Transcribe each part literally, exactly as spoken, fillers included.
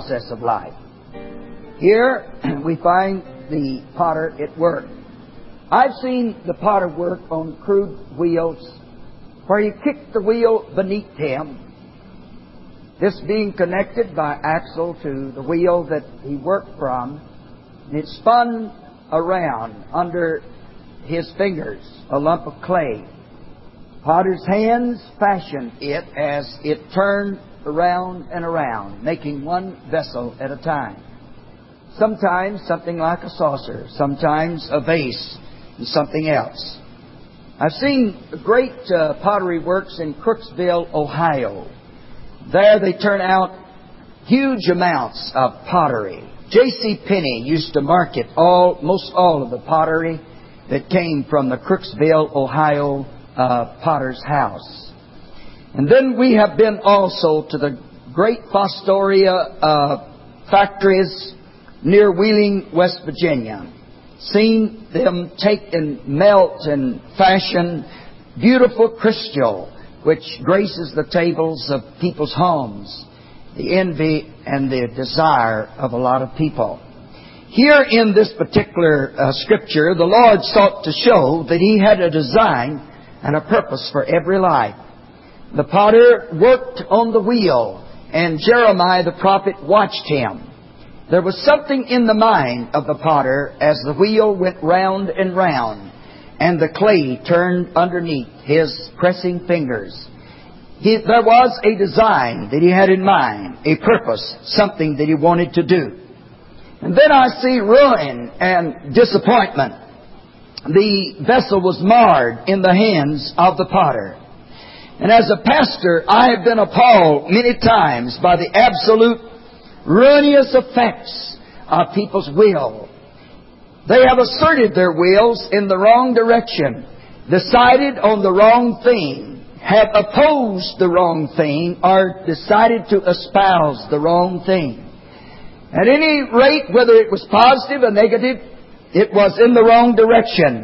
process of life. Here we find the potter at work. I've seen the potter work on crude wheels where he kicked the wheel beneath him, this being connected by axle to the wheel that he worked from, and it spun around under his fingers, a lump of clay. Potter's hands fashioned it as it turned around and around, making one vessel at a time. Sometimes something like a saucer, sometimes a vase, and something else. I've seen great uh, pottery works in Crooksville, Ohio. There they turn out huge amounts of pottery. J C Penney used to market all, most all of the pottery that came from the Crooksville, Ohio uh, potter's house. And then we have been also to the great Fostoria uh, factories near Wheeling, West Virginia. Seen them take and melt and fashion beautiful crystal which graces the tables of people's homes, the envy and the desire of a lot of people. Here in this particular uh, scripture, the Lord sought to show that He had a design and a purpose for every life. The potter worked on the wheel, and Jeremiah the prophet watched him. There was something in the mind of the potter as the wheel went round and round, and the clay turned underneath his pressing fingers. He, there was a design that he had in mind, a purpose, something that he wanted to do. And then I see ruin and disappointment. The vessel was marred in the hands of the potter. And as a pastor, I have been appalled many times by the absolute ruinous effects of people's will. They have asserted their wills in the wrong direction, decided on the wrong thing, have opposed the wrong thing, or decided to espouse the wrong thing. At any rate, whether it was positive or negative, it was in the wrong direction.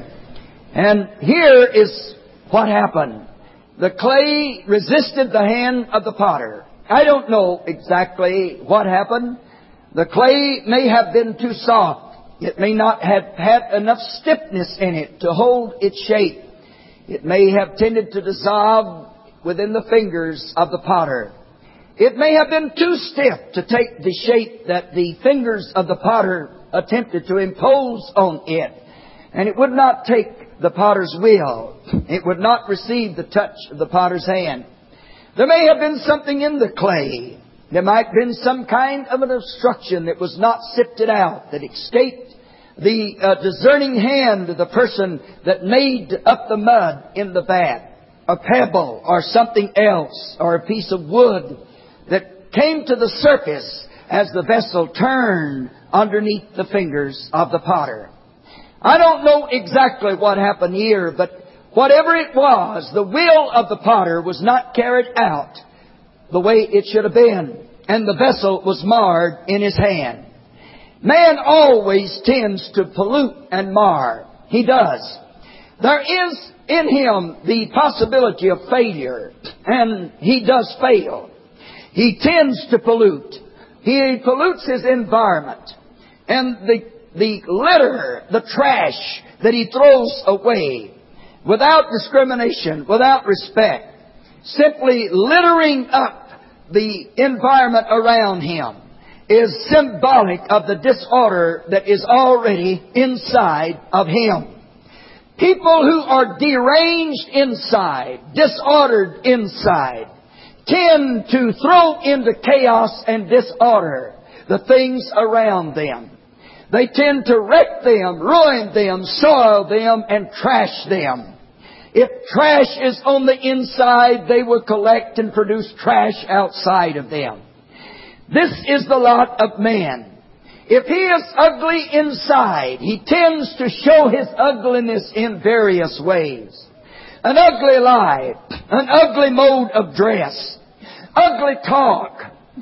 And here is what happened. The clay resisted the hand of the potter. I don't know exactly what happened. The clay may have been too soft. It may not have had enough stiffness in it to hold its shape. It may have tended to dissolve within the fingers of the potter. It may have been too stiff to take the shape that the fingers of the potter attempted to impose on it. And it would not take the potter's will. It would not receive the touch of the potter's hand. There may have been something in the clay. There might have been some kind of an obstruction that was not sifted out, that escaped the uh, discerning hand of the person that made up the mud in the vat. A pebble or something else, or a piece of wood that came to the surface as the vessel turned underneath the fingers of the potter. I don't know exactly what happened here, but whatever it was, the will of the potter was not carried out the way it should have been, and the vessel was marred in his hand. Man always tends to pollute and mar. He does. There is in him the possibility of failure, and he does fail. He tends to pollute. He pollutes his environment. And the, the litter, the trash that he throws away without discrimination, without respect, simply littering up the environment around him, is symbolic of the disorder that is already inside of him. People who are deranged inside, disordered inside, tend to throw into chaos and disorder the things around them. They tend to wreck them, ruin them, soil them, and trash them. If trash is on the inside, they will collect and produce trash outside of them. This is the lot of man. If he is ugly inside, he tends to show his ugliness in various ways. An ugly life, an ugly mode of dress, ugly talk,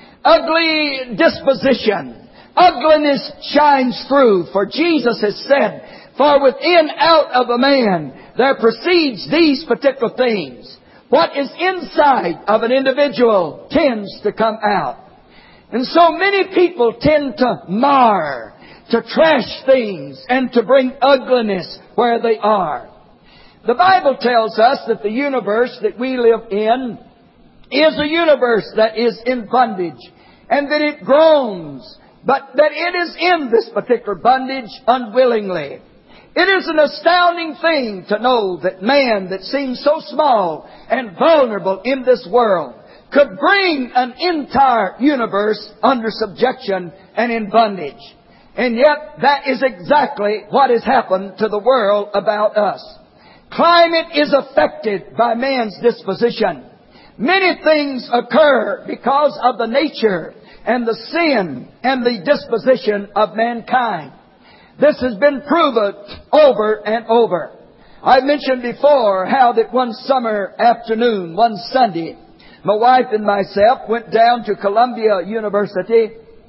ugly disposition. Ugliness shines through, for Jesus has said, for within out of a man there proceeds these particular things. What is inside of an individual tends to come out. And so many people tend to mar, to trash things, and to bring ugliness where they are. The Bible tells us that the universe that we live in is a universe that is in bondage, and that it groans, but that it is in this particular bondage unwillingly. It is an astounding thing to know that man that seems so small and vulnerable in this world could bring an entire universe under subjection and in bondage. And yet that is exactly what has happened to the world about us. Climate is affected by man's disposition. Many things occur because of the nature and the sin and the disposition of mankind. This has been proven over and over. I mentioned before how that one summer afternoon, one Sunday, my wife and myself went down to Columbia University,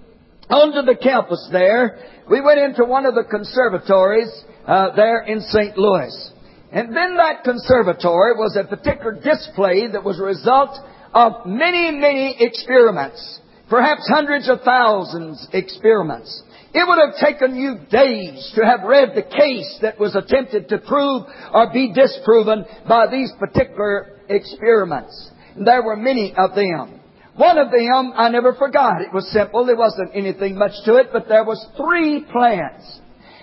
onto the campus there. We went into one of the conservatories uh, there in Saint Louis. And then that conservatory was a particular display that was a result of many, many experiments. Perhaps hundreds of thousands experiments. It would have taken you days to have read the case that was attempted to prove or be disproven by these particular experiments. And there were many of them. One of them I never forgot. It was simple. There wasn't anything much to it, but there was three plants.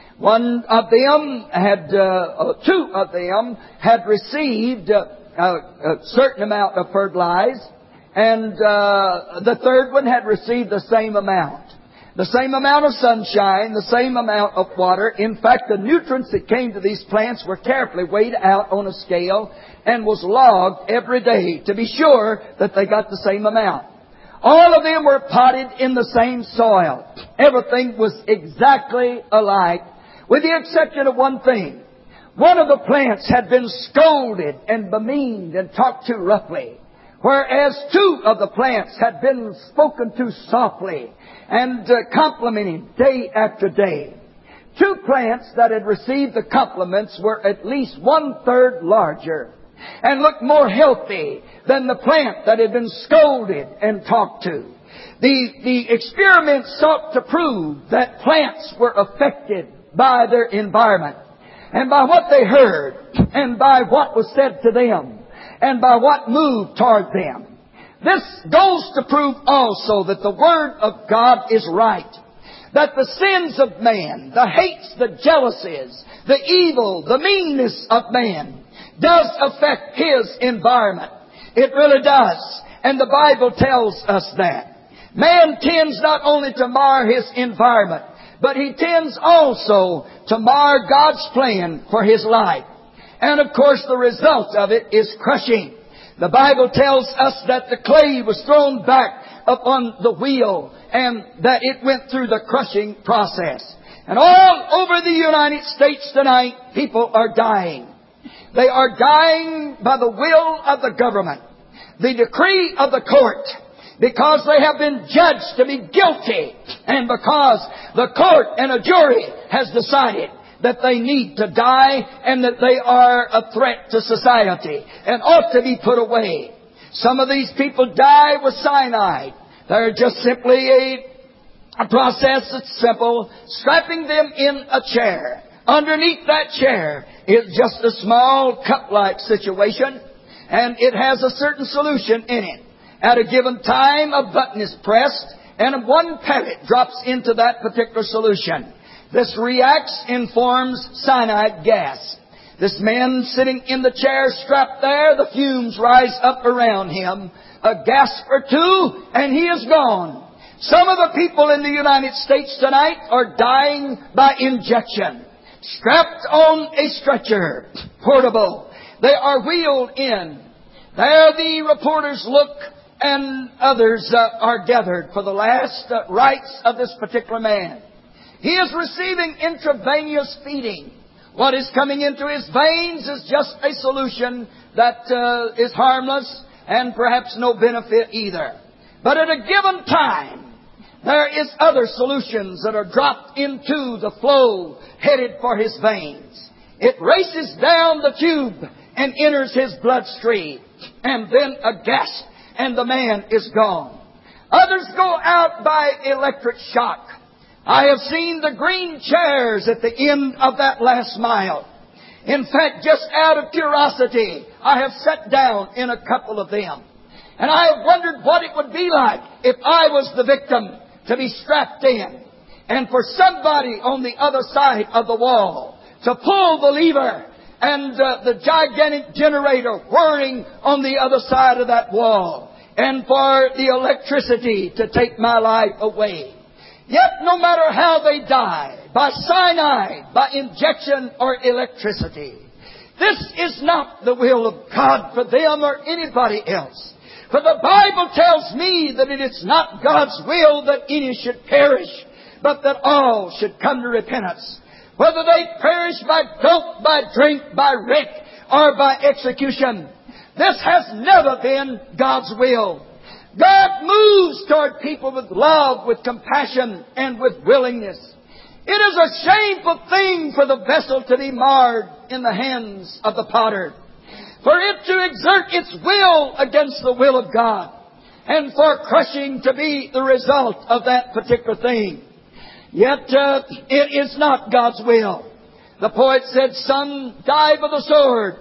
One of them had, uh, two of them had received uh, a certain amount of fertilizer, and uh, the third one had received the same amount. The same amount of sunshine, the same amount of water. In fact, the nutrients that came to these plants were carefully weighed out on a scale and was logged every day to be sure that they got the same amount. All of them were potted in the same soil. Everything was exactly alike, with the exception of one thing. One of the plants had been scolded and bemeaned and talked to roughly, whereas two of the plants had been spoken to softly and uh, complimented day after day. Two plants that had received the compliments were at least one-third larger and looked more healthy than the plant that had been scolded and talked to. The, the experiment sought to prove that plants were affected by their environment and by what they heard and by what was said to them and by what moved toward them. This goes to prove also that the Word of God is right. That the sins of man, the hates, the jealousies, the evil, the meanness of man does affect his environment. It really does. And the Bible tells us that. Man tends not only to mar his environment, but he tends also to mar God's plan for his life. And of course the result of it is crushing. The Bible tells us that the clay was thrown back upon the wheel and that it went through the crushing process. And all over the United States tonight, people are dying. They are dying by the will of the government, the decree of the court, because they have been judged to be guilty and because the court and a jury has decided that they need to die and that they are a threat to society and ought to be put away. Some of these people die with cyanide. They're just simply a, a process that's simple, strapping them in a chair. Underneath that chair is just a small cup-like situation, and it has a certain solution in it. At a given time, a button is pressed, and one pellet drops into that particular solution. This reacts and forms cyanide gas. This man sitting in the chair strapped there, the fumes rise up around him. A gasp or two, and he is gone. Some of the people in the United States tonight are dying by injection. Strapped on a stretcher, portable. They are wheeled in. There the reporters look, and others uh, are gathered for the last uh, rites of this particular man. He is receiving intravenous feeding. What is coming into his veins is just a solution that uh, is harmless and perhaps no benefit either. But at a given time, there is other solutions that are dropped into the flow headed for his veins. It races down the tube and enters his bloodstream. And then a gasp, and the man is gone. Others go out by electric shock. I have seen the green chairs at the end of that last mile. In fact, just out of curiosity, I have sat down in a couple of them. And I have wondered what it would be like if I was the victim to be strapped in, and for somebody on the other side of the wall to pull the lever, and uh, the gigantic generator whirring on the other side of that wall, and for the electricity to take my life away. Yet no matter how they die, by cyanide, by injection or electricity, this is not the will of God for them or anybody else. For the Bible tells me that it is not God's will that any should perish, but that all should come to repentance. Whether they perish by dope, by drink, by wreck, or by execution, this has never been God's will. God moves toward people with love, with compassion, and with willingness. It is a shameful thing for the vessel to be marred in the hands of the potter, for it to exert its will against the will of God, and for crushing to be the result of that particular thing. Yet uh, it is not God's will. The poet said, some die by the sword,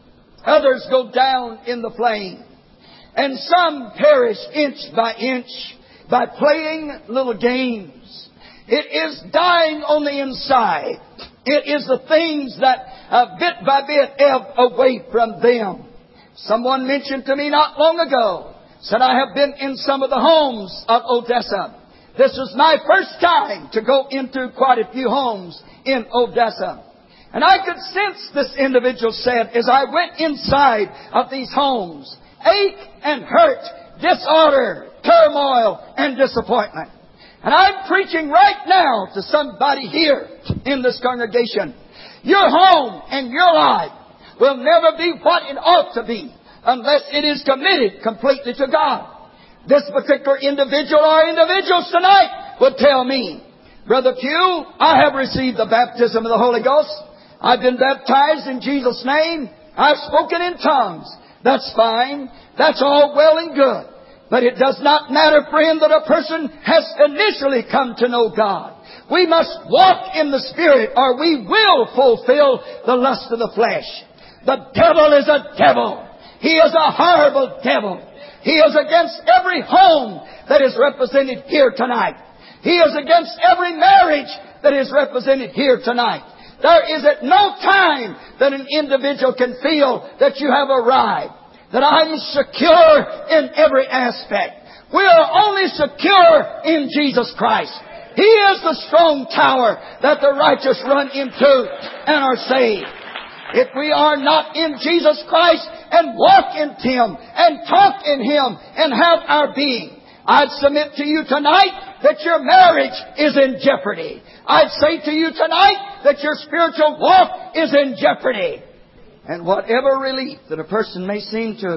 others go down in the flame, and some perish inch by inch by playing little games. It is dying on the inside. It is the things that uh, bit by bit ebb away from them. Someone mentioned to me not long ago, said, I have been in some of the homes of Odessa. This was my first time to go into quite a few homes in Odessa. And I could sense, this individual said, as I went inside of these homes, ache and hurt, disorder, turmoil, and disappointment. And I'm preaching right now to somebody here in this congregation. Your home and your life will never be what it ought to be unless it is committed completely to God. This particular individual or individuals tonight would tell me, Brother Pugh, I have received the baptism of the Holy Ghost. I've been baptized in Jesus' name. I've spoken in tongues. That's fine. That's all well and good. But it does not matter, friend, that a person has initially come to know God. We must walk in the Spirit or we will fulfill the lust of the flesh. The devil is a devil. He is a horrible devil. He is against every home that is represented here tonight. He is against every marriage that is represented here tonight. There is at no time that an individual can feel that you have arrived, that I'm secure in every aspect. We are only secure in Jesus Christ. He is the strong tower that the righteous run into and are saved. If we are not in Jesus Christ and walk in Him and talk in Him and have our being, I'd submit to you tonight that your marriage is in jeopardy. I'd say to you tonight that your spiritual walk is in jeopardy. And whatever relief that a person may seem to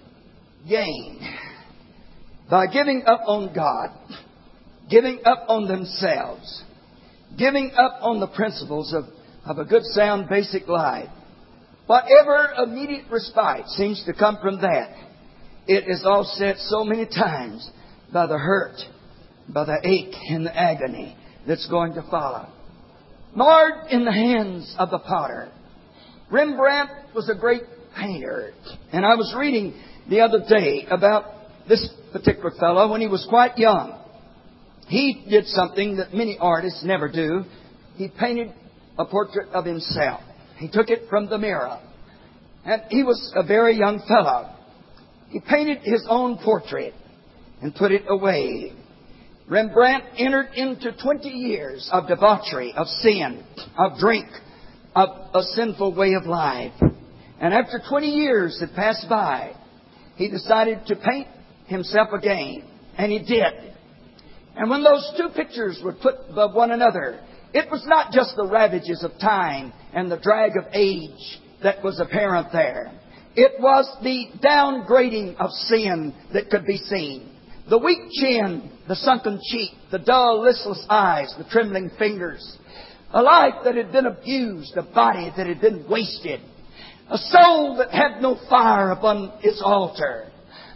gain by giving up on God, giving up on themselves, giving up on the principles of, of a good, sound, basic life, whatever immediate respite seems to come from that, it is offset so many times by the hurt, by the ache and the agony that's going to follow. Marred in the hands of the potter. Rembrandt was a great painter. And I was reading the other day about this particular fellow when he was quite young. He did something that many artists never do. He painted a portrait of himself. He took it from the mirror. And he was a very young fellow. He painted his own portrait and put it away. Rembrandt entered into twenty years of debauchery, of sin, of drink, of a sinful way of life. And after twenty years had passed by, he decided to paint himself again. And he did. And when those two pictures were put above one another, it was not just the ravages of time and the drag of age that was apparent there. It was the downgrading of sin that could be seen. The weak chin, the sunken cheek, the dull, listless eyes, the trembling fingers. A life that had been abused, a body that had been wasted. A soul that had no fire upon its altar.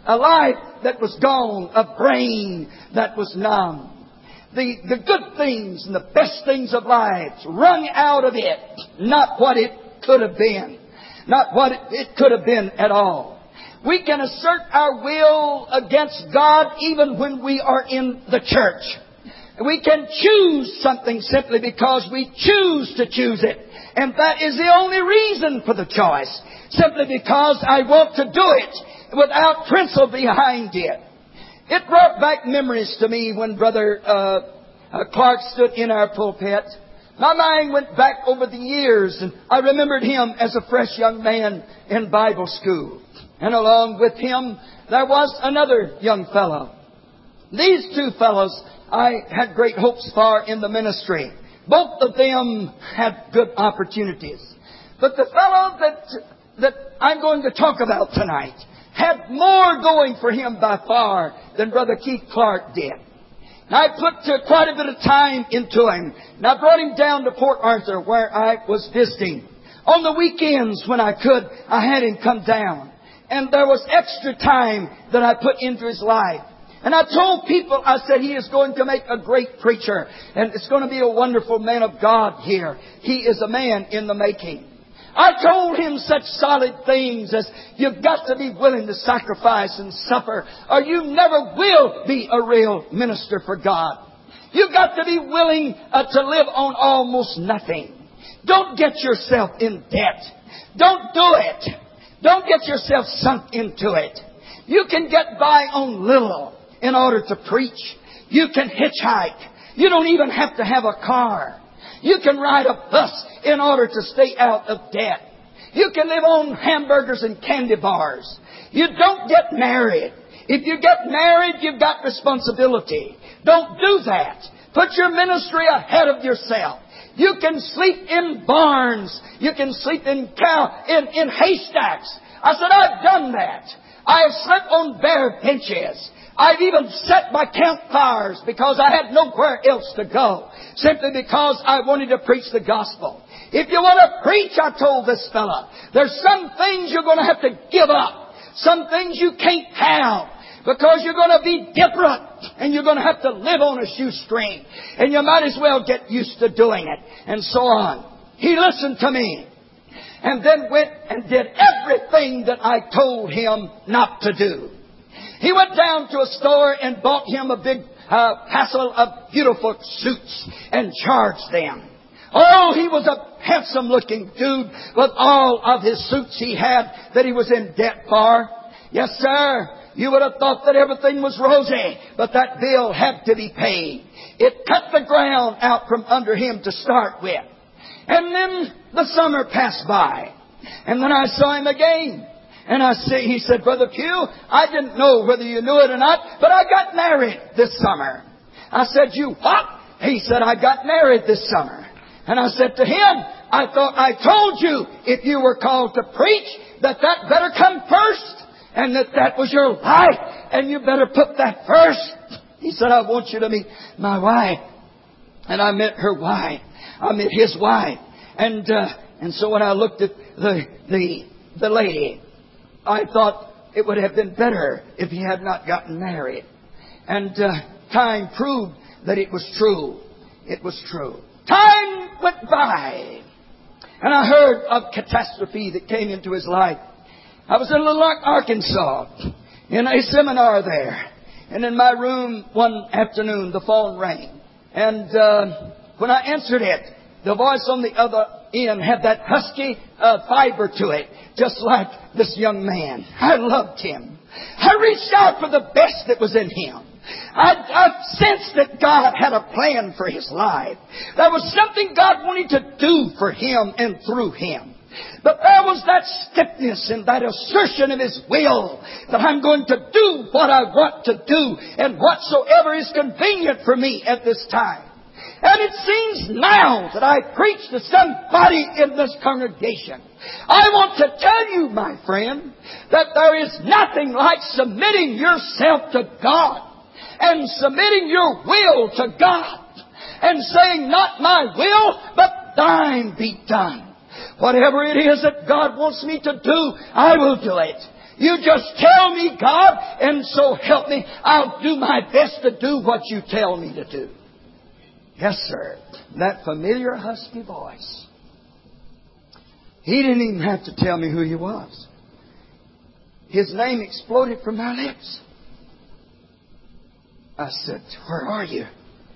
a life that was gone, a brain that was numb. The, the good things and the best things of life wrung out of it, not what it could have been, not what it, it could have been at all. We can assert our will against God even when we are in the church. We can choose something simply because we choose to choose it. And that is the only reason for the choice. Simply because I want to do it without principle behind it. It brought back memories to me when Brother uh, uh, Clark stood in our pulpit. My mind went back over the years, and I remembered him as a fresh young man in Bible school. And along with him, there was another young fellow. These two fellows I had great hopes for in the ministry. Both of them had good opportunities. But the fellow that, that I'm going to talk about tonight had more going for him by far than Brother Keith Clark did. And I put uh, quite a bit of time into him. And I brought him down to Port Arthur where I was visiting. On the weekends when I could, I had him come down. And there was extra time that I put into his life. And I told people, I said, he is going to make a great preacher. And it's going to be a wonderful man of God here. He is a man in the making. I told him such solid things as you've got to be willing to sacrifice and suffer, or you never will be a real minister for God. You've got to be willing uh, to live on almost nothing. Don't get yourself in debt. Don't do it. Don't get yourself sunk into it. You can get by on little in order to preach. You can hitchhike. You don't even have to have a car. You can ride a bus in order to stay out of debt. You can live on hamburgers and candy bars. You don't get married. If you get married, you've got responsibility. Don't do that. Put your ministry ahead of yourself. You can sleep in barns. You can sleep in cow, in, in haystacks. I said, I've done that. I have slept on bare benches. I've even sat by campfires because I had nowhere else to go. Simply because I wanted to preach the gospel. If you want to preach, I told this fella, there's some things you're going to have to give up. Some things you can't have. Because you're going to be different. And you're going to have to live on a shoestring. And you might as well get used to doing it. And so on. He listened to me. And then went and did everything that I told him not to do. He went down to a store and bought him a big uh, parcel of beautiful suits and charged them. Oh, he was a handsome-looking dude with all of his suits he had that he was in debt for. Yes, sir. You would have thought that everything was rosy, but that bill had to be paid. It cut the ground out from under him to start with. And then the summer passed by. And then I saw him again. And I say, he said, Brother Pugh, I didn't know whether you knew it or not, but I got married this summer. I said, you what? He said, I got married this summer. And I said to him, I thought I told you if you were called to preach that that better come first. And that that was your life. And you better put that first. He said, I want you to meet my wife. And I met her wife. I met his wife. And uh, and so when I looked at the, the, the lady, I thought it would have been better if he had not gotten married. And uh, time proved that it was true. It was true. Time went by. And I heard of catastrophe that came into his life. I was in Little Rock, Arkansas, in a seminar there. And in my room one afternoon, the phone rang. And uh, when I answered it, the voice on the other end had that husky uh, fiber to it, just like this young man. I loved him. I reached out for the best that was in him. I, I sensed that God had a plan for his life. There was something God wanted to do for him and through him. But there was that stiffness and that assertion of his will that I'm going to do what I want to do and whatsoever is convenient for me at this time. And it seems now that I preach to somebody in this congregation. I want to tell you, my friend, that there is nothing like submitting yourself to God and submitting your will to God and saying, not my will, but thine be done. Whatever it is that God wants me to do, I will do it. You just tell me, God, and so help me. I'll do my best to do what you tell me to do. Yes, sir. That familiar husky voice. He didn't even have to tell me who he was. His name exploded from my lips. I said, where are you?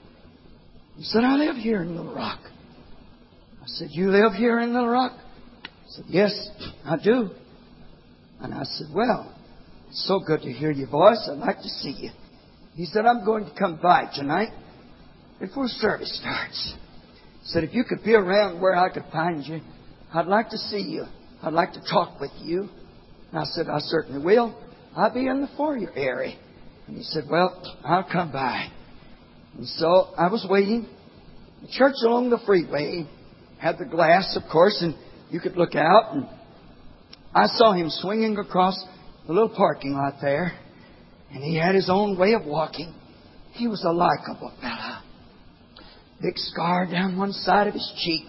He said, I live here in Little Rock. I said, you live here in Little Rock? He said, yes, I do. And I said, well, it's so good to hear your voice. I'd like to see you. He said, I'm going to come by tonight before service starts. He said, if you could be around where I could find you, I'd like to see you. I'd like to talk with you. And I said, I certainly will. I'll be in the foyer area. And he said, well, I'll come by. And so I was waiting. The church along the freeway had the glass, of course, and you could look out. And I saw him swinging across the little parking lot there. And he had his own way of walking. He was a likable fellow. Big scar down one side of his cheek.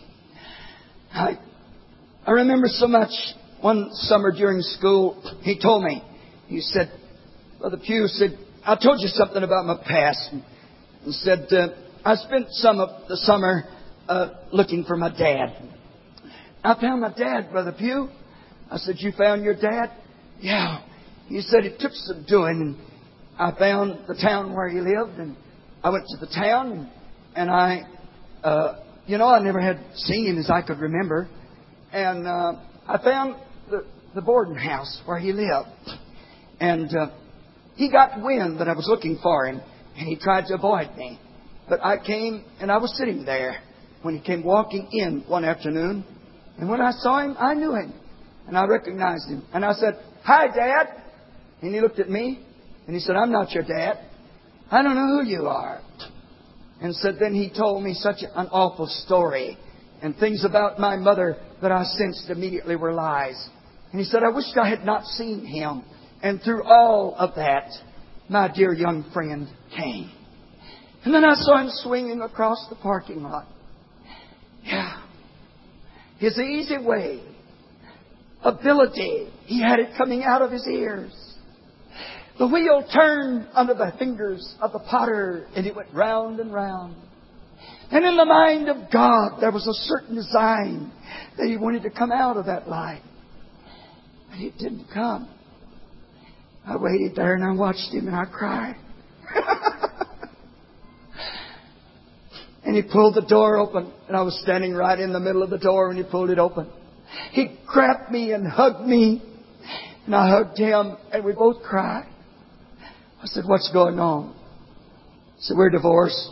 I, I remember so much one summer during school, he told me, he said, Brother Pugh said, I told you something about my past. He said, uh, I spent some of the summer uh, looking for my dad. I found my dad, Brother Pugh. I said, you found your dad? Yeah. He said, it took some doing. And I found the town where he lived. And I went to the town. And, and I, uh, you know, I never had seen him as I could remember. And uh, I found the, the boarding house where he lived. And uh, he got wind that I was looking for him. And he tried to avoid me. But I came and I was sitting there when he came walking in one afternoon. And when I saw him, I knew him. And I recognized him. And I said, hi, Dad. And he looked at me. And he said, I'm not your dad. I don't know who you are. And said, then he told me such an awful story. And things about my mother that I sensed immediately were lies. And he said, I wished I had not seen him. And through all of that, my dear young friend came. And then I saw him swinging across the parking lot. Yeah. His easy way, ability, he had it coming out of his ears. The wheel turned under the fingers of the potter, and it went round and round. And in the mind of God, there was a certain design that He wanted to come out of that life. And it didn't come. I waited there and I watched him and I cried. And he pulled the door open, and I was standing right in the middle of the door when he pulled it open. He grabbed me and hugged me, and I hugged him, and we both cried. I said, what's going on? He said, we're divorced.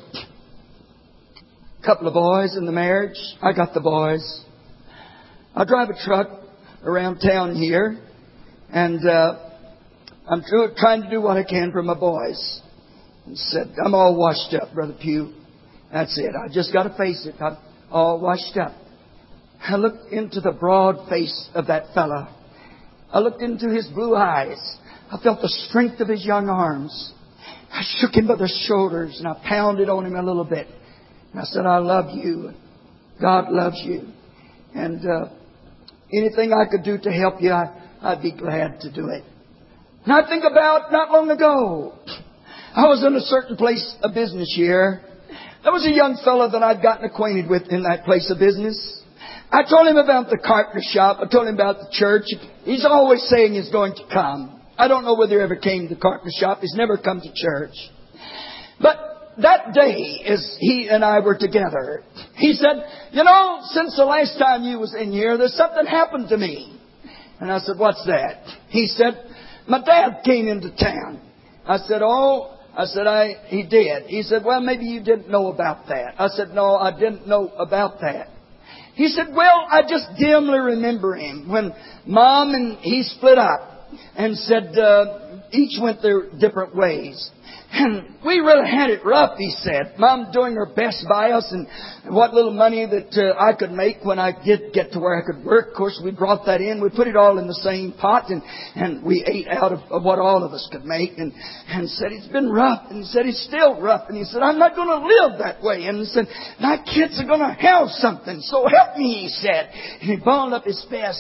A couple of boys in the marriage. I got the boys. I drive a truck around town here, and uh, I'm trying to do what I can for my boys. He said, I'm all washed up, Brother Pugh. That's it. I just got to face it. I'm all washed up. I looked into the broad face of that fellow. I looked into his blue eyes. I felt the strength of his young arms. I shook him by the shoulders and I pounded on him a little bit. And I said, I love you. God loves you. And uh, anything I could do to help you, I, I'd be glad to do it. And I think about not long ago, I was in a certain place of business here. There was a young fellow that I'd gotten acquainted with in that place of business. I told him about the carpenter shop. I told him about the church. He's always saying he's going to come. I don't know whether he ever came to the carpenter shop. He's never come to church. But that day, as he and I were together, he said, you know, since the last time you was in here, there's something happened to me. And I said, what's that? He said, my dad came into town. I said, oh, I said, I, he did. He said, well, maybe you didn't know about that. I said, no, I didn't know about that. He said, well, I just dimly remember him when Mom and he split up and said, uh, each went their different ways. And we really had it rough, he said. Mom doing her best by us, and what little money that uh, I could make when I did get to where I could work. Of course, we brought that in. We put it all in the same pot, and, and we ate out of, of what all of us could make. And, and said, it's been rough. And he said, it's still rough. And he said, I'm not going to live that way. And he said, my kids are going to have something. So help me, he said. And he balled up his fist.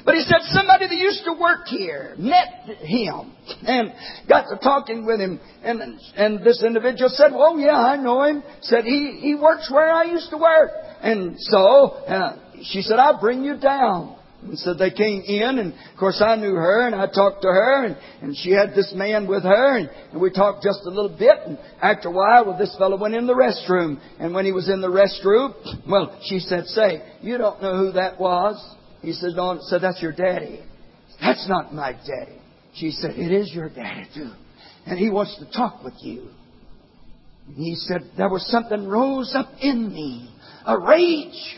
But he said somebody that used to work here met him and got to talking with him. And and this individual said, "Oh yeah, I know him." Said he he works where I used to work. And so uh, she said, "I'll bring you down." And so they came in, and of course I knew her, and I talked to her, and, and she had this man with her, and, and we talked just a little bit. And after a while, well, this fellow went in the restroom. And when he was in the restroom, well, she said, "Say, you don't know who that was?" He said, "No." So that's your daddy. "That's not my daddy." She said, "It is your daddy too. And he wants to talk with you." And he said, there was something rose up in me, a rage.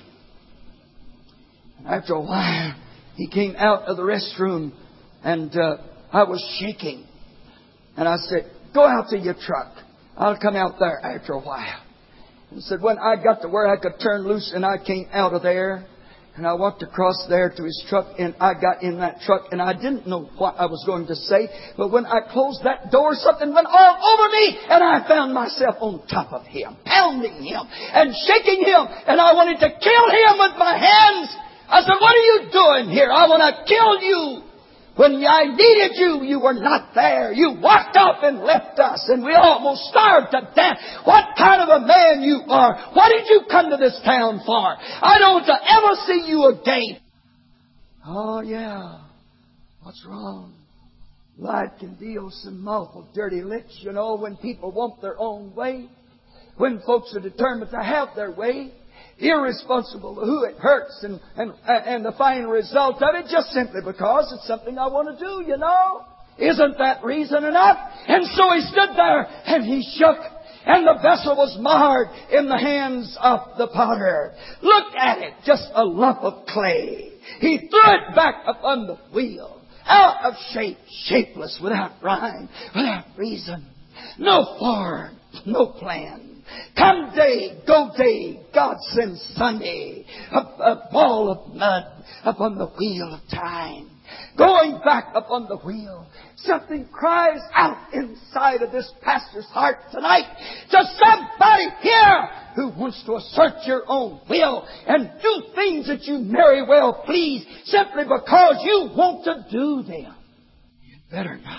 After a while, he came out of the restroom, and uh, I was shaking. And I said, "Go out to your truck. I'll come out there after a while." And said, when I got to where I could turn loose, and I came out of there, and I walked across there to his truck, and I got in that truck, and I didn't know what I was going to say. But when I closed that door, something went all over me, and I found myself on top of him, pounding him and shaking him, and I wanted to kill him with my hands. I said, "What are you doing here? I want to kill you. When I needed you, you were not there. You walked off and left us, and we almost starved to death. What kind of a man you are? What did you come to this town for? I don't want to ever see you again." Oh, yeah. What's wrong? Life can deal some awful dirty licks, you know, when people want their own way. When folks are determined to have their way. Irresponsible of who it hurts and, and, and the final result of it, just simply because it's something I want to do, you know. Isn't that reason enough? And so he stood there and he shook, and the vessel was marred in the hands of the potter. Look at it, just a lump of clay. He threw it back upon the wheel, out of shape, shapeless, without rhyme, without reason, no form, no plan. Come day, go day, God sends Sunday, a, a ball of mud upon the wheel of time. Going back upon the wheel, something cries out inside of this pastor's heart tonight to somebody here who wants to assert your own will and do things that you very well please simply because you want to do them. You better not.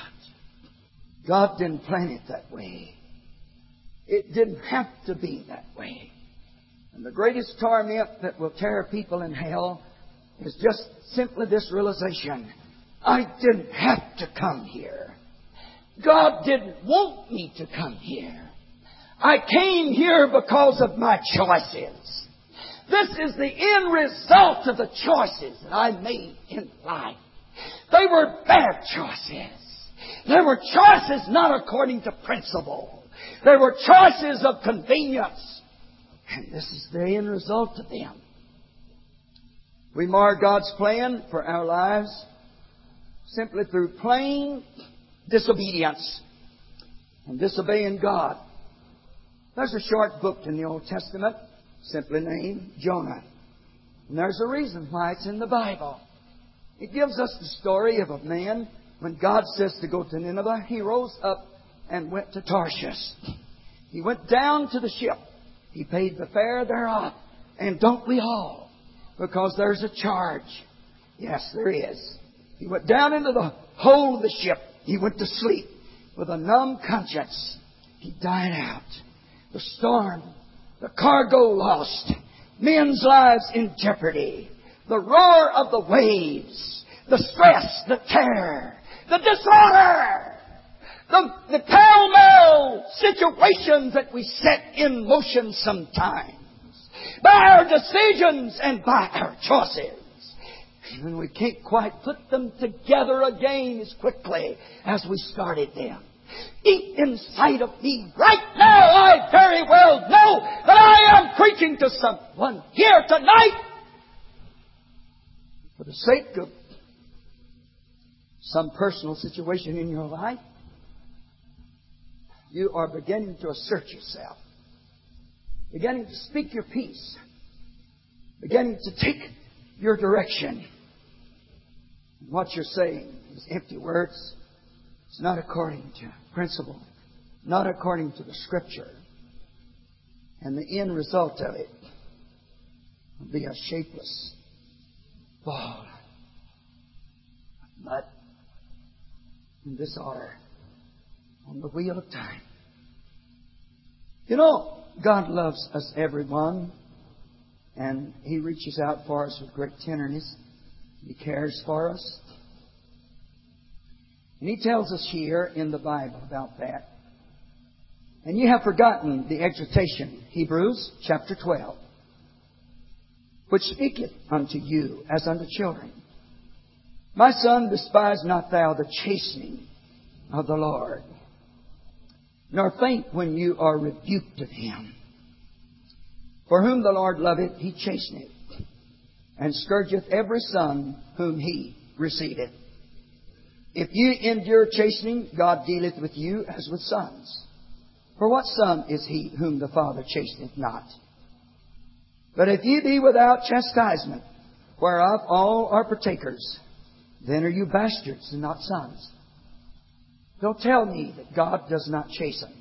God didn't plan it that way. It didn't have to be that way. And the greatest torment that will tear people in hell is just simply this realization. I didn't have to come here. God didn't want me to come here. I came here because of my choices. This is the end result of the choices that I made in life. They were bad choices. They were choices not according to principle. They were choices of convenience. And this is the end result of them. We mar God's plan for our lives simply through plain disobedience and disobeying God. There's a short book in the Old Testament simply named Jonah. And there's a reason why it's in the Bible. It gives us the story of a man, when God says to go to Nineveh, he rose up and went to Tarshish. He went down to the ship. He paid the fare thereof. And don't we all? Because there's a charge. Yes, there is. He went down into the hold of the ship. He went to sleep with a numb conscience. He died out. The storm, the cargo lost, men's lives in jeopardy, the roar of the waves, the stress, the terror, the disorder, the, the pell-mell situations that we set in motion sometimes by our decisions and by our choices. And we can't quite put them together again as quickly as we started them. Deep inside of me right now, I very well know that I am preaching to someone here tonight. For the sake of some personal situation in your life, you are beginning to assert yourself, beginning to speak your piece, beginning to take your direction. And what you're saying is empty words. It's not according to principle, not according to the Scripture. And the end result of it will be a shapeless ball But in this hour, on the wheel of time, you know, God loves us, everyone, and He reaches out for us with great tenderness. He cares for us. And He tells us here in the Bible about that. And you have forgotten the exhortation, Hebrews chapter twelve, which speaketh unto you as unto children. My son, despise not thou the chastening of the Lord, nor faint when you are rebuked of Him. For whom the Lord loveth, He chasteneth, and scourgeth every son whom He receiveth. If ye endure chastening, God dealeth with you as with sons. For what son is he whom the Father chasteneth not? But if ye be without chastisement, whereof all are partakers, then are you bastards and not sons. Don't tell me that God does not chasten.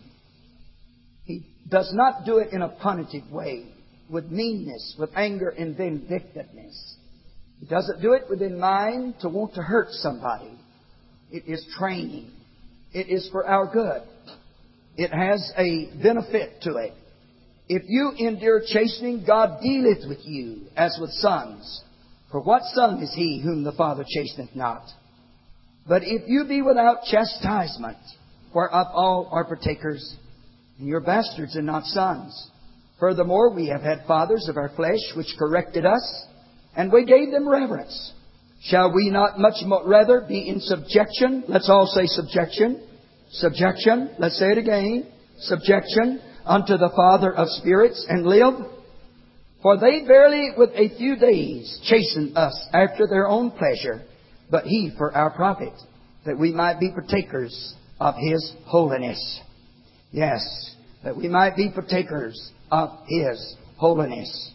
He does not do it in a punitive way, with meanness, with anger and vindictiveness. He doesn't do it within mind to want to hurt somebody. It is training. It is for our good. It has a benefit to it. If you endure chastening, God dealeth with you as with sons. For what son is he whom the Father chasteneth not? But if you be without chastisement, whereof all are partakers, and you're bastards and not sons. Furthermore, we have had fathers of our flesh which corrected us, and we gave them reverence. Shall we not much more rather be in subjection? Let's all say subjection. Subjection. Let's say it again. Subjection unto the Father of spirits and live. For they verily with a few days chasten us after their own pleasure, but He for our profit, that we might be partakers of His holiness. Yes, that we might be partakers of His holiness.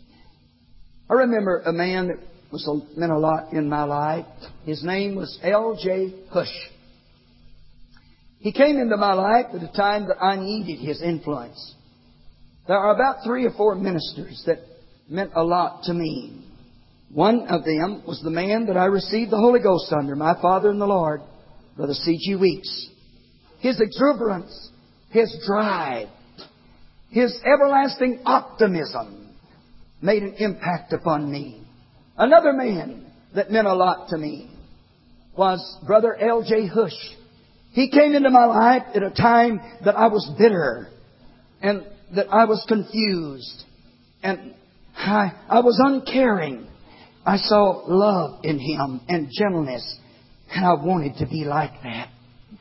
I remember a man that was meant a lot in my life. His name was L J Hush. He came into my life at a time that I needed his influence. There are about three or four ministers that meant a lot to me. One of them was the man that I received the Holy Ghost under, my father in the Lord, Brother C G Weeks. His exuberance, His drive, His everlasting optimism made an impact upon me. Another man that meant a lot to me was Brother L J Hush. He came into my life at a time that I was bitter and that I was confused and I, I was uncaring. I saw love in him and gentleness, and I wanted to be like that.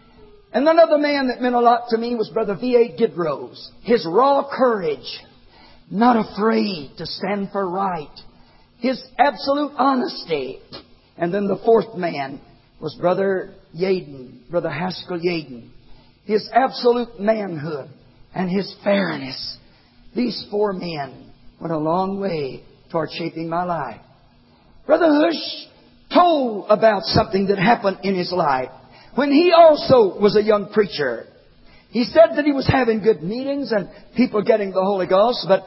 And another man that meant a lot to me was Brother V A Gidrose. His raw courage, not afraid to stand for right. His absolute honesty. And then the fourth man was Brother Yaden, Brother Haskell Yaden. His absolute manhood and his fairness. These four men went a long way toward shaping my life. Brother Hush told about something that happened in his life when he also was a young preacher. He said that he was having good meetings and people getting the Holy Ghost, but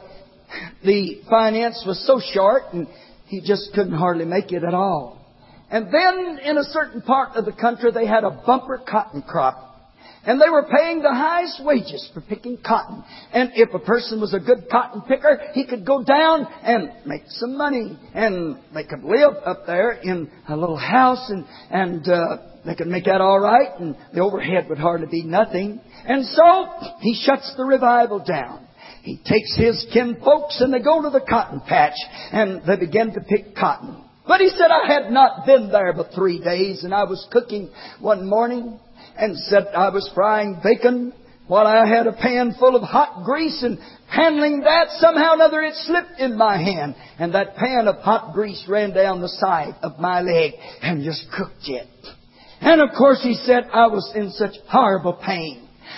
the finance was so short and he just couldn't hardly make it at all. And then in a certain part of the country they had a bumper cotton crop. And they were paying the highest wages for picking cotton. And if a person was a good cotton picker, he could go down and make some money. And they could live up there in a little house and, and uh, they could make that all right. And the overhead would hardly be nothing. And so he shuts the revival down. He takes his kinfolks and they go to the cotton patch and they begin to pick cotton. But he said, I had not been there but three days and I was cooking one morning and said I was frying bacon while I had a pan full of hot grease, and handling that, somehow or another it slipped in my hand and that pan of hot grease ran down the side of my leg and just cooked it. And of course he said I was in such horrible pain.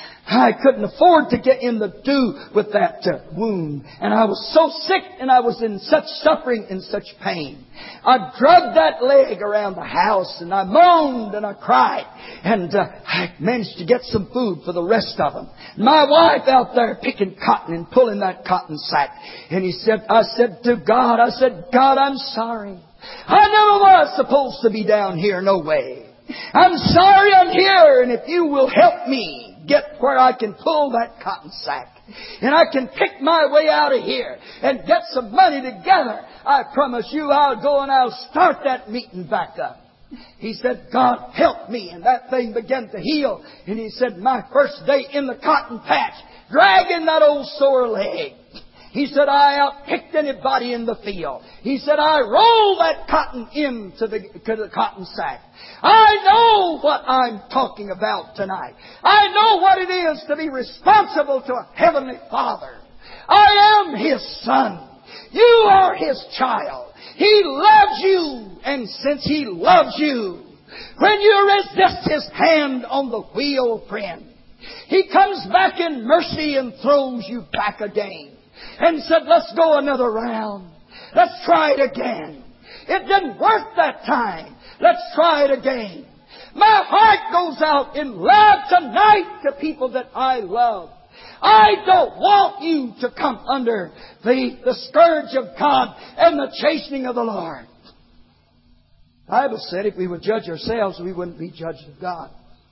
I couldn't afford to get in the dew with that uh, wound. And I was so sick and I was in such suffering and such pain. I dragged that leg around the house and I moaned and I cried. And uh, I managed to get some food for the rest of them. My wife out there picking cotton and pulling that cotton sack. And he said, I said to God, I said, God, I'm sorry. I never was supposed to be down here, no way. I'm sorry I'm here, and if you will help me get where I can pull that cotton sack, and I can pick my way out of here and get some money together, I promise you I'll go and I'll start that meeting back up. He said, God help me. And that thing began to heal. And he said, my first day in the cotton patch, dragging that old sore leg. He said, I outpicked anybody in the field. He said, I rolled that cotton into the, to the cotton sack. I know what I'm talking about tonight. I know what it is to be responsible to a Heavenly Father. I am His son. You are His child. He loves you. And since He loves you, when you resist His hand on the wheel, friend, He comes back in mercy and throws you back again. And said, let's go another round. Let's try it again. It didn't work that time. Let's try it again. My heart goes out in love tonight to people that I love. I don't want you to come under the, the scourge of God and the chastening of the Lord. The Bible said if we would judge ourselves, we wouldn't be judged of God.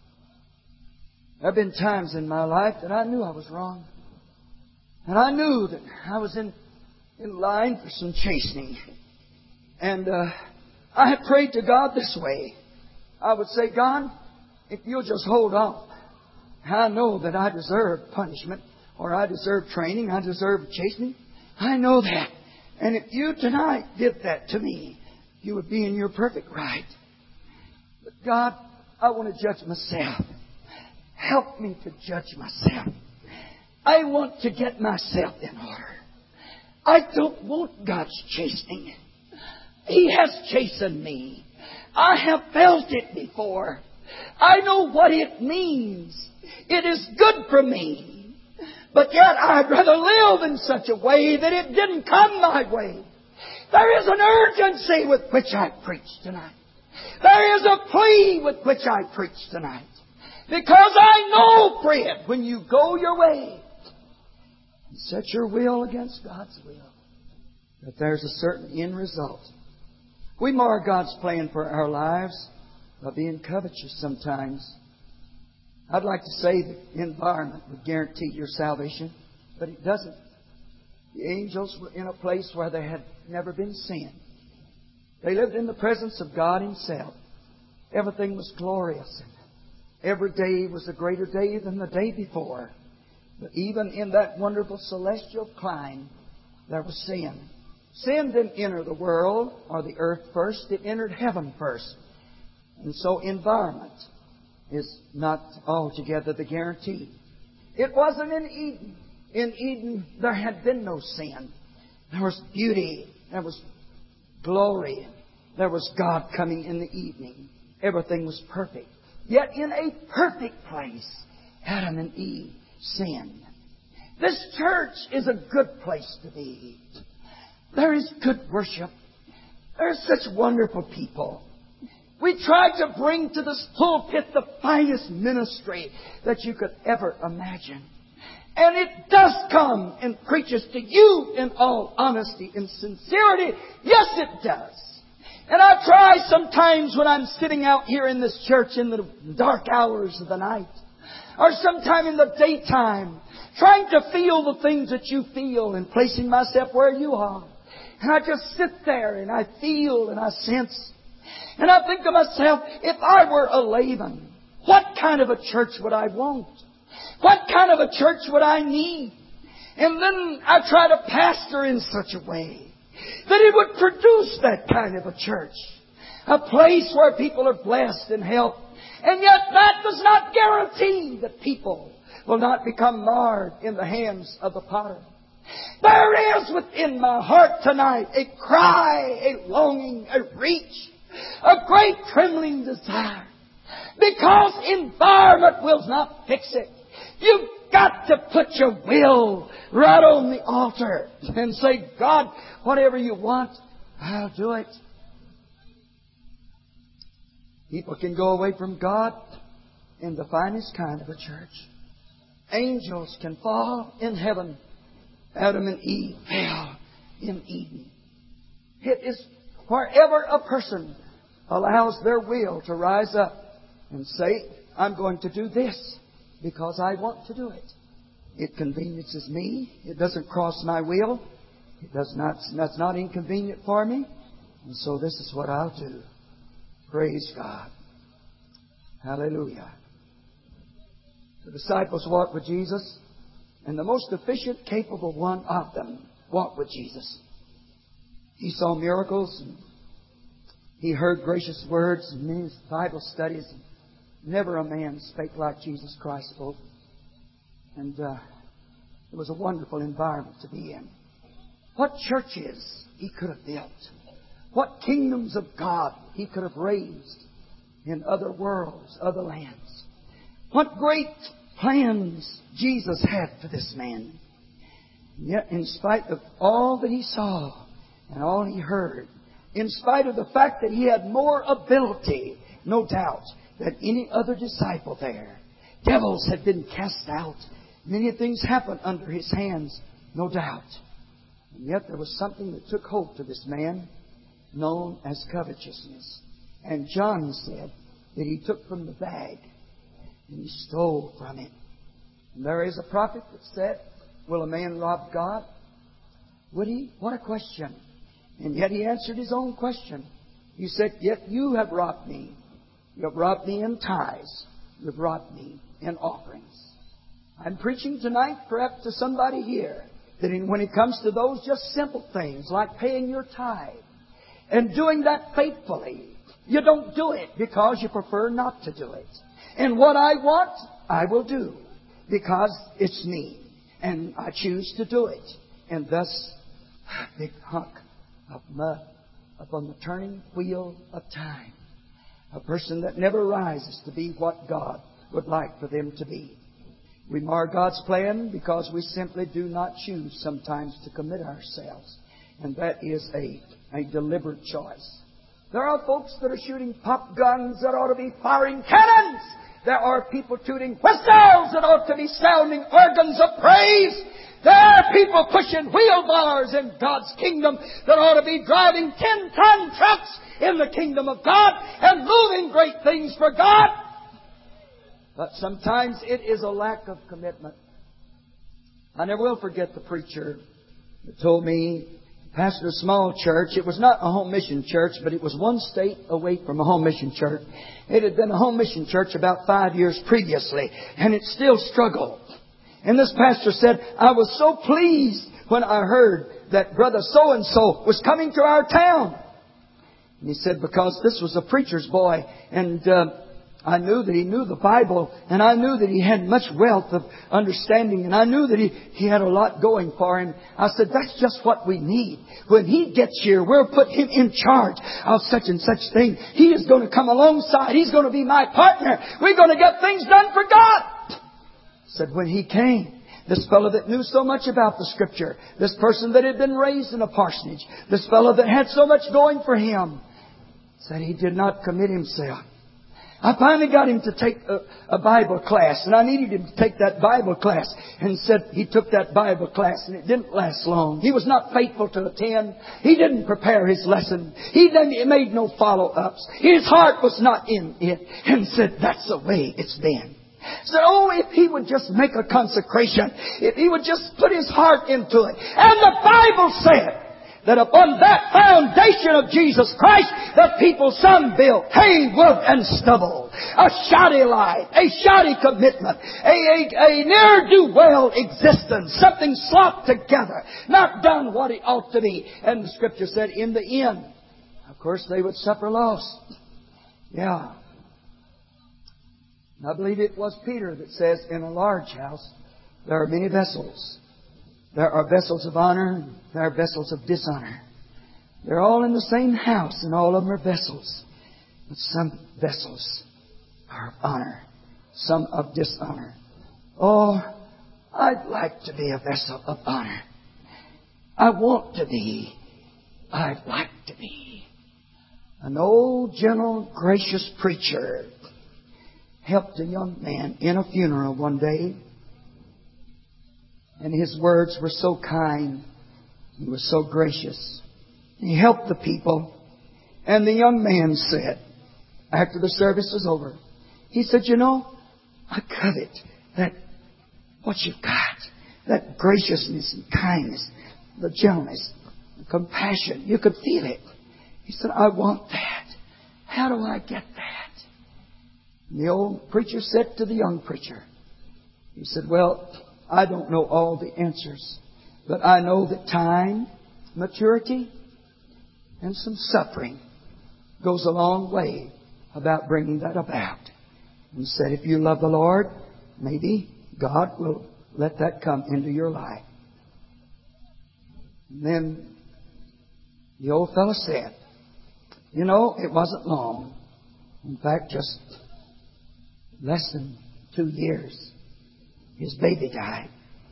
There have been times in my life that I knew I was wrong. And I knew that I was in, in line for some chastening. And uh, I had prayed to God this way. I would say, God, if you'll just hold on. I know that I deserve punishment, or I deserve training, I deserve chastening. I know that. And if you tonight did that to me, you would be in your perfect right. But God, I want to judge myself. Help me to judge myself. I want to get myself in order. I don't want God's chastening. He has chastened me. I have felt it before. I know what it means. It is good for me. But yet I'd rather live in such a way that it didn't come my way. There is an urgency with which I preach tonight. There is a plea with which I preach tonight. Because I know, friend, when you go your way, set your will against God's will, that there's a certain end result. We mar God's plan for our lives by being covetous sometimes. I'd like to say that the environment would guarantee your salvation, but it doesn't. The angels were in a place where they had never been sin. They lived in the presence of God Himself. Everything was glorious. Every day was a greater day than the day before. But even in that wonderful celestial clime, there was sin. Sin didn't enter the world or the earth first. It entered heaven first. And so environment is not altogether the guarantee. It wasn't in Eden. In Eden, there had been no sin. There was beauty. There was glory. There was God coming in the evening. Everything was perfect. Yet in a perfect place, Adam and Eve sinned. This church is a good place to be. There is good worship. There are such wonderful people. We try to bring to this pulpit the finest ministry that you could ever imagine. And it does come and preaches to you in all honesty and sincerity. Yes, it does. And I try sometimes when I'm sitting out here in this church in the dark hours of the night, or sometime in the daytime, trying to feel the things that you feel and placing myself where you are. And I just sit there and I feel and I sense. And I think to myself, if I were a layman, what kind of a church would I want? What kind of a church would I need? And then I try to pastor in such a way that it would produce that kind of a church. A place where people are blessed and helped. And yet that does not guarantee that people will not become marred in the hands of the potter. There is within my heart tonight a cry, a longing, a reach, a great trembling desire. Because environment will not fix it. You've got to put your will right on the altar and say, God, whatever you want, I'll do it. People can go away from God in the finest kind of a church. Angels can fall in heaven. Adam and Eve fell in Eden. It is Wherever a person allows their will to rise up and say, I'm going to do this because I want to do it. It conveniences me. It doesn't cross my will. It does not, that's not inconvenient for me. And so this is what I'll do. Praise God. Hallelujah. The disciples walked with Jesus, and the most efficient, capable one of them walked with Jesus. He saw miracles, and he heard gracious words in many Bible studies. Never a man spake like Jesus Christ spoke. And uh, it was a wonderful environment to be in. What churches he could have built. What kingdoms of God he could have raised in other worlds, other lands. What great plans Jesus had for this man. And yet, in spite of all that he saw and all he heard, in spite of the fact that he had more ability, no doubt, than any other disciple there, devils had been cast out. Many things happened under his hands, no doubt. And yet there was something that took hold to this man, known as covetousness. And John said that he took from the bag and he stole from it. And there is a prophet that said, will a man rob God? Would he? What a question. And yet he answered his own question. He said, yet you have robbed me. You have robbed me in tithes. You have robbed me in offerings. I'm preaching tonight perhaps to somebody here that in, when it comes to those just simple things like paying your tithe and doing that faithfully, you don't do it because you prefer not to do it. And what I want, I will do because it's me and I choose to do it. And thus, a big hunk of mud upon the turning wheel of time. A person that never rises to be what God would like for them to be. We mar God's plan because we simply do not choose sometimes to commit ourselves. And that is a, a deliberate choice. There are folks that are shooting pop guns that ought to be firing cannons. There are people tooting whistles that ought to be sounding organs of praise. There are people pushing wheelbars in God's kingdom that ought to be driving ten-ton trucks in the kingdom of God and moving great things for God. But sometimes it is a lack of commitment. I never will forget the preacher that told me, pastor a small church. It was not a home mission church, but it was one state away from a home mission church. It had been a home mission church about five years previously, and it still struggled. And this pastor said, I was so pleased when I heard that brother so-and-so was coming to our town. And he said, because this was a preacher's boy, and uh, I knew that he knew the Bible, and I knew that he had much wealth of understanding, and I knew that he, he had a lot going for him. I said, that's just what we need. When he gets here, we'll put him in charge of such and such thing. He is going to come alongside. He's going to be my partner. We're going to get things done for God. Said when he came, this fellow that knew so much about the Scripture, this person that had been raised in a parsonage, this fellow that had so much going for him, said he did not commit himself. I finally got him to take a, a Bible class, and I needed him to take that Bible class. And said he took that Bible class, and it didn't last long. He was not faithful to attend. He didn't prepare his lesson. He didn't, he made no follow-ups. His heart was not in it. And said, that's the way it's been. So, oh, if he would just make a consecration, if he would just put his heart into it. And the Bible said that upon that foundation of Jesus Christ, that people some built hay, wood, and stubble. A shoddy life, a shoddy commitment, a, a, a ne'er-do-well existence, something slopped together, not done what it ought to be. And the Scripture said, in the end, of course, they would suffer loss. Yeah. I believe it was Peter that says, in a large house, there are many vessels. There are vessels of honor, there are vessels of dishonor. They're all in the same house, and all of them are vessels. But some vessels are of honor, some of dishonor. Oh, I'd like to be a vessel of honor. I want to be. I'd like to be. An old, gentle, gracious preacher helped a young man in a funeral one day. And his words were so kind. He was so gracious. He helped the people. And the young man said, after the service was over, he said, you know, I covet that, what you've got, that graciousness and kindness, the gentleness, the compassion. You could feel it. He said, I want that. How do I get that? And the old preacher said to the young preacher, he said, well, I don't know all the answers, but I know that time, maturity, and some suffering goes a long way about bringing that about. And said, if you love the Lord, maybe God will let that come into your life. And then the old fellow said, you know, it wasn't long. In fact, just less than two years, his baby died.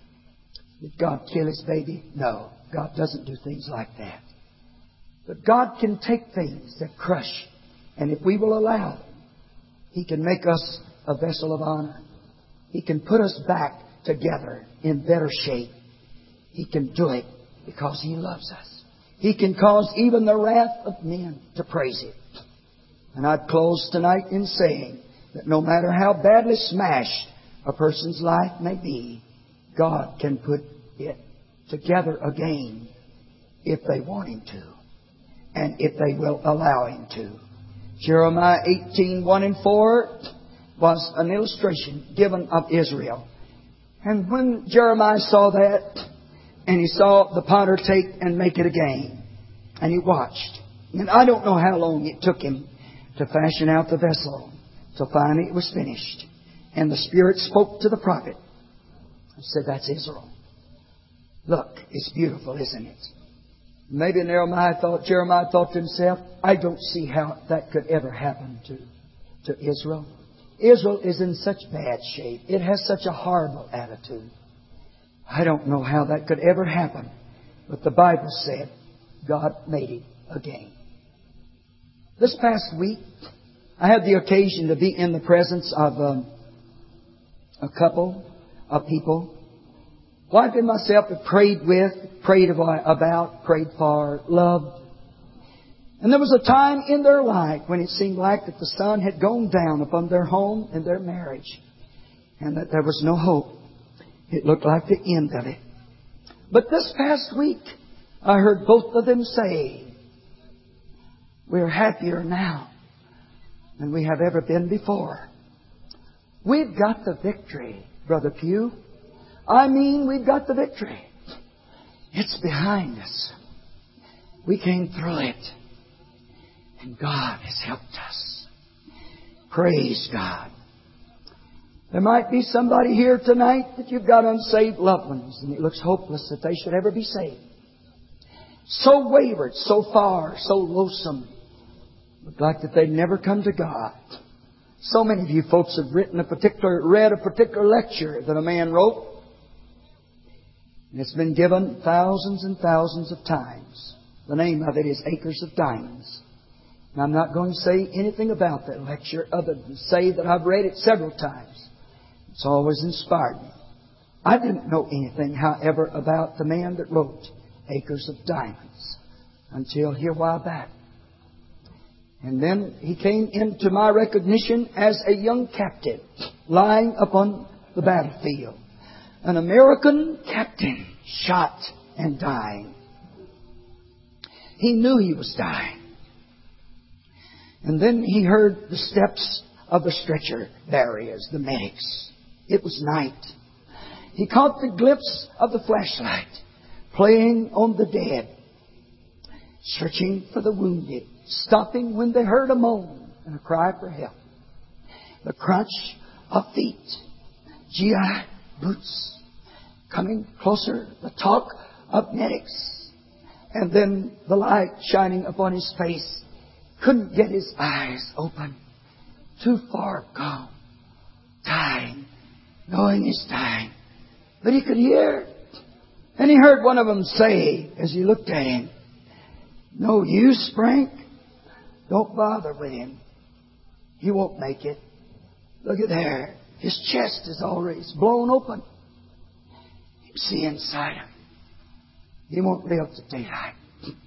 Did God kill his baby? No. God doesn't do things like that. But God can take things that crush, and if we will allow them, He can make us a vessel of honor. He can put us back together in better shape. He can do it because He loves us. He can cause even the wrath of men to praise Him. And I'd close tonight in saying that no matter how badly smashed a person's life may be, God can put it together again if they want Him to, and if they will allow Him to. Jeremiah eighteen, one and four was an illustration given of Israel. And when Jeremiah saw that, and he saw the potter take and make it again, and he watched. And I don't know how long it took him to fashion out the vessel, till finally it was finished. And the Spirit spoke to the prophet and said, that's Israel. Look, it's beautiful, isn't it? Maybe Jeremiah thought, Jeremiah thought to himself, I don't see how that could ever happen to, to Israel. Israel is in such bad shape. It has such a horrible attitude. I don't know how that could ever happen. But the Bible said God made it again. This past week, I had the occasion to be in the presence of um, a couple of people. Wife and myself have prayed with, prayed about, prayed for, loved. And there was a time in their life when it seemed like that the sun had gone down upon their home and their marriage, and that there was no hope. It looked like the end of it. But this past week, I heard both of them say, we're happier now than we have ever been before. We've got the victory, Brother Pugh. I mean, we've got the victory. It's behind us. We came through it. And God has helped us. Praise God. There might be somebody here tonight that you've got unsaved loved ones, and it looks hopeless that they should ever be saved. So wayward, so far, so loathsome. Look like that they'd never come to God. So many of you folks have written a particular, read a particular lecture that a man wrote. And it's been given thousands and thousands of times. The name of it is Acres of Diamonds. And I'm not going to say anything about that lecture other than say that I've read it several times. It's always inspired me. I didn't know anything, however, about the man that wrote Acres of Diamonds until here a while back. And then he came into my recognition as a young captain lying upon the battlefield. An American captain shot and dying. He knew he was dying. And then he heard the steps of the stretcher barriers, the medics. It was night. He caught the glimpse of the flashlight playing on the dead, searching for the wounded, stopping when they heard a moan and a cry for help. The crunch of feet, G I boots, coming closer, the talk of medics, and then the light shining upon his face. Couldn't get his eyes open. Too far gone. Dying. Knowing he's dying. But he could hear. And he heard one of them say, as he looked at him, "No use, Frank. Don't bother with him. He won't make it. Look at there. His chest is already blown open. You can see inside him. He won't live to daylight."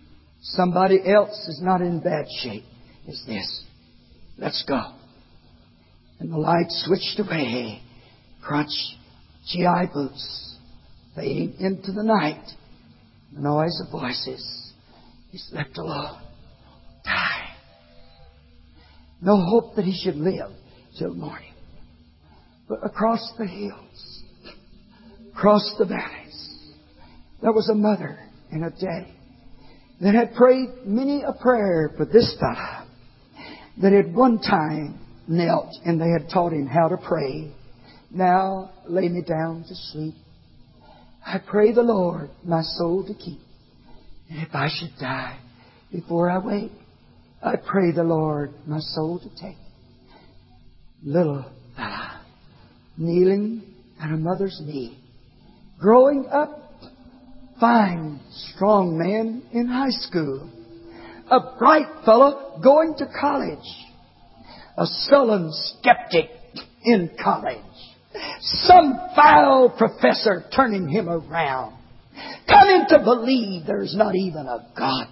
Somebody else is not in bad shape. Is this. Let's go. And the light switched away. Crunch, G I boots, fading into the night. The noise of voices. He's left alone. Die. No hope that he should live till morning. But across the hills, across the valleys, there was a mother and a daddy that had prayed many a prayer for this fellow, that at one time knelt and they had taught him how to pray. Now lay me down to sleep. I pray the Lord my soul to keep. And if I should die before I wake, I pray the Lord my soul to take. Little fella, kneeling at a mother's knee, growing up, fine, strong man in high school, a bright fellow going to college, a sullen skeptic in college, some foul professor turning him around, coming to believe there's not even a God,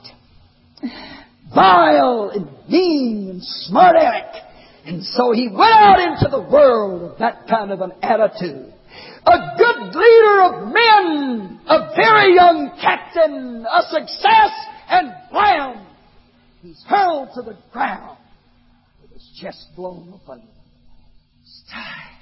vile and mean and smart aleck. And so he went out into the world with that kind of an attitude. A good leader of men, a very young captain, a success, and blam! He's hurled to the ground with his chest blown open. It's time.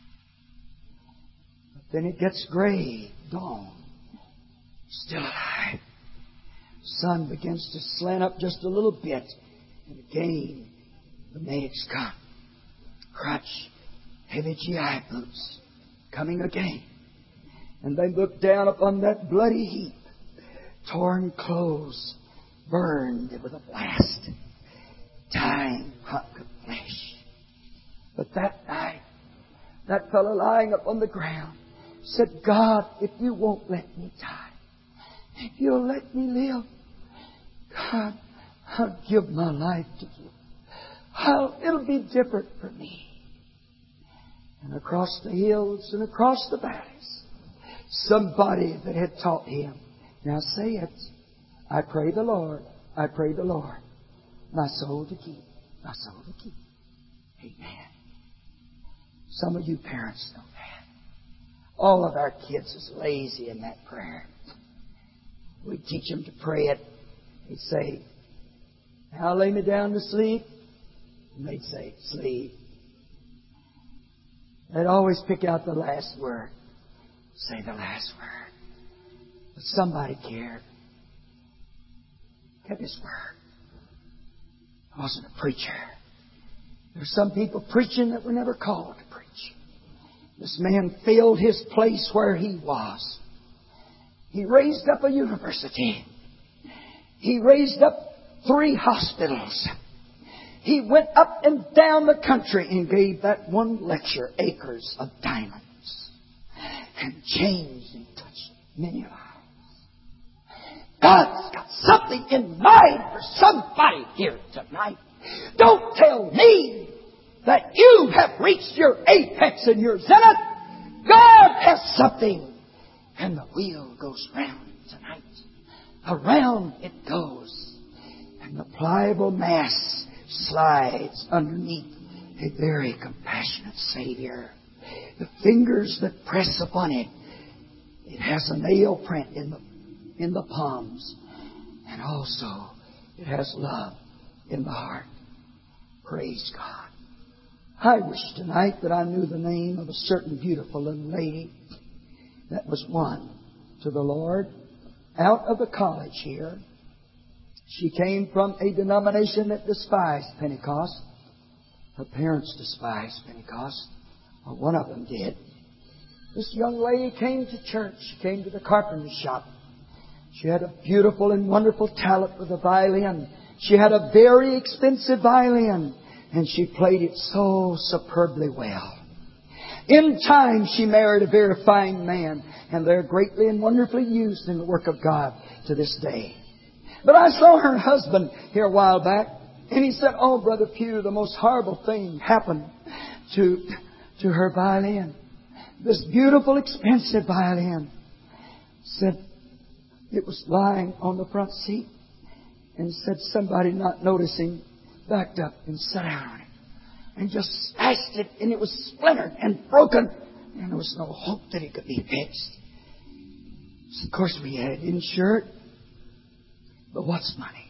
But then it gets gray, dawn. Still alive. Sun begins to slant up just a little bit, and again the maids come. Crutch, heavy G I boots, coming again. And they look down upon that bloody heap, torn clothes, burned with a blast, dying hunk of flesh. But that night, that fellow lying upon the ground said, God, if you won't let me die, if you'll let me live, God, I'll give my life to you. I'll, it'll be different for me. And across the hills and across the valleys, somebody that had taught him, now say it, I pray the Lord, I pray the Lord, my soul to keep, my soul to keep. Amen. Some of you parents know that. All of our kids is lazy in that prayer. We teach them to pray it. They'd say, now lay me down to sleep. And they'd say, sleep. They'd always pick out the last word. Say the last word. But somebody cared. Kept his word. I wasn't a preacher. There were some people preaching that were never called to preach. This man filled his place where he was. He raised up a university. He raised up three hospitals. He went up and down the country and gave that one lecture, Acres of Diamonds, and changed and touched many lives. God's got something in mind for somebody here tonight. Don't tell me that you have reached your apex and your zenith. God has something. And the wheel goes round tonight. Around it goes. And the pliable mass slides underneath a very compassionate Savior. The fingers that press upon it, it has a nail print in the, in the palms. And also, it has love in the heart. Praise God. I wish tonight that I knew the name of a certain beautiful little lady that was won to the Lord out of the college here. She came from a denomination that despised Pentecost. Her parents despised Pentecost. Well, one of them did. This young lady came to church. She came to the carpenter shop. She had a beautiful and wonderful talent with a violin. She had a very expensive violin, and she played it so superbly well. In time, she married a very fine man, and they're greatly and wonderfully used in the work of God to this day. But I saw her husband here a while back, and he said, "Oh, Brother Pugh, the most horrible thing happened to, to her violin. This beautiful, expensive violin." Said it was lying on the front seat, And said somebody not noticing backed up and sat down on it and just smashed it, and it was splintered and broken, and there was no hope that it could be fixed. So of course we had insured, but what's money?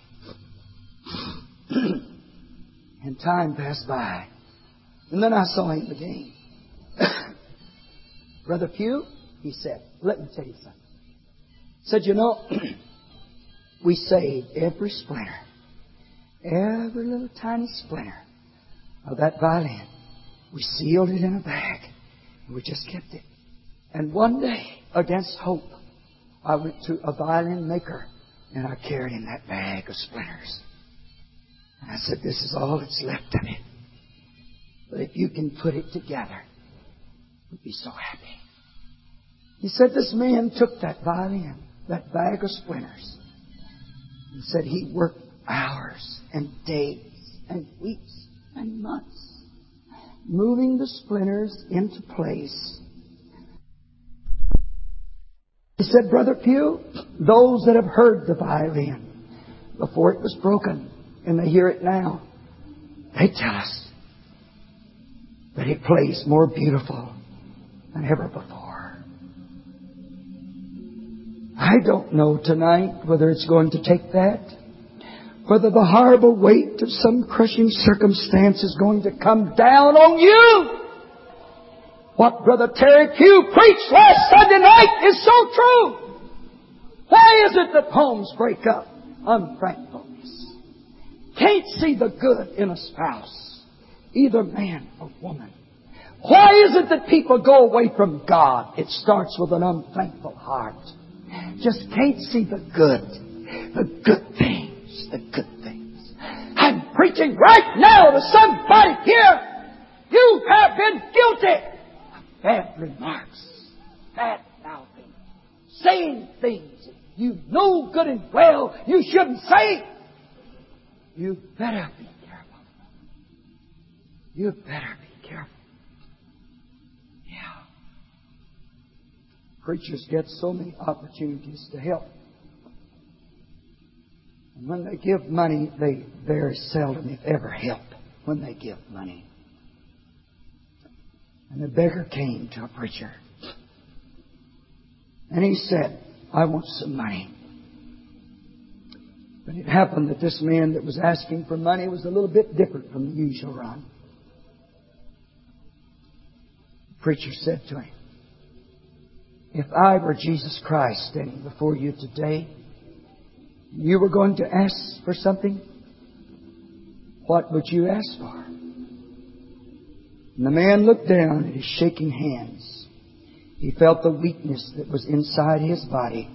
And time passed by, and then I saw him again. Brother Pugh, he said, let me tell you something. He said, you know, we saved every splinter, every little tiny splinter of that violin. We sealed it in a bag, and we just kept it. And one day, against hope, I went to a violin maker, and I carried him that bag of splinters. And I said, this is all that's left of it. But if you can put it together, we'd be so happy. He said this man took that violin, that bag of splinters, and said he worked hours and days and weeks and months moving the splinters into place. He said, Brother Pugh, those that have heard the violin before it was broken, and they hear it now, they tell us that it plays more beautiful than ever before. I don't know tonight whether it's going to take that, whether the horrible weight of some crushing circumstance is going to come down on you. What Brother Terry Pugh preached last Sunday night is so true. Why is it that homes break up? Unthankfulness. Can't see the good in a spouse, either man or woman. Why is it that people go away from God? It starts with an unthankful heart. Just can't see the good, the good things, the good things. I'm preaching right now to somebody here. You have been guilty of bad remarks, bad mouthing, saying things you know good and well you shouldn't say. You better be careful. You better be careful. Yeah. Preachers get so many opportunities to help. And when they give money, they very seldom, if ever, help when they give money. And a beggar came to a preacher. And he said, I want some money. But it happened that this man that was asking for money was a little bit different from the usual run. The preacher said to him, if I were Jesus Christ standing before you today, you were going to ask for something, what would you ask for? And the man looked down at his shaking hands. He felt the weakness that was inside his body.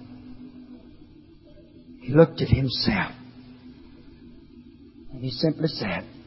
He looked at himself. And he simply said,